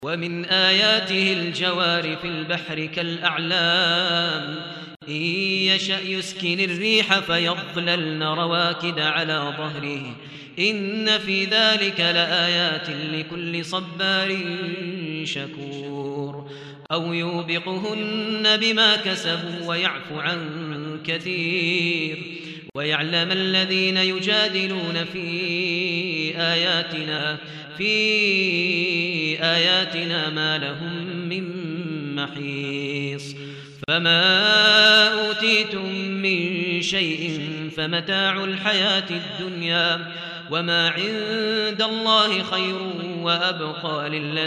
ومن آياته الجوار في البحر كالأعلام إن يشأ يسكن الريح فيظللن رواكد على ظهره إن في ذلك لآيات لكل صبار شكور أو يوبقهن بما كسبوا ويعفو عن كثير ويعلم الذين يجادلون في آياتنا ما لهم من محيص فما أوتيتم من شيء فمتاع الحياة الدنيا وما عند الله خير وأبقى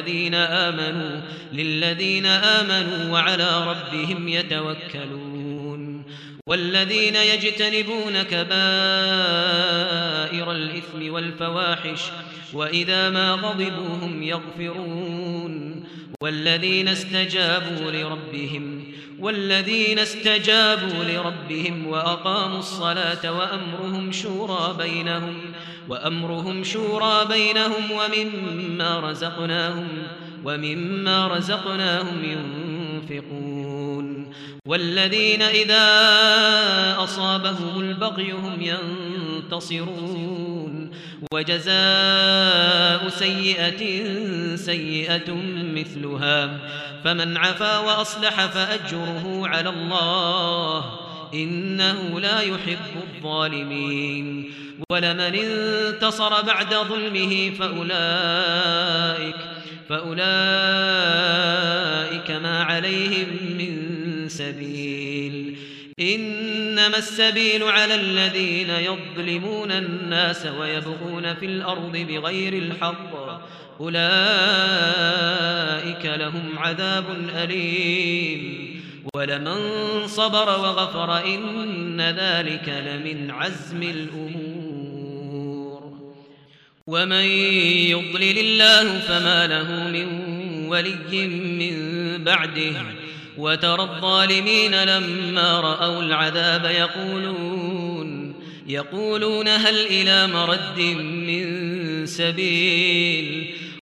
للذين آمنوا وعلى ربهم يتوكلون والذين يجتنبون كبائر الإثم والفواحش وإذا ما غضبوا هم يغفرون والذين استجابوا لربهم وأقاموا الصلاة وأمرهم شورى بينهم ومما رزقناهم ينفقون والذين إذا أصابهم البغي هم ينتصرون وجزاء سيئة مثلها فمن عفا وأصلح فأجره على الله إنه لا يحب الظالمين ولمن انتصر بعد ظلمه فأولئك ما عليهم من سبيل إنما السبيل على الذين يظلمون الناس ويبغون في الأرض بغير الحق أولئك لهم عذاب أليم ولمن صبر وغفر إن ذلك لمن عزم الأمور ومن يضلل الله فما له من ولي من بعده وترى الظالمين لما رأوا العذاب يقولون هل إلى مرد من سبيل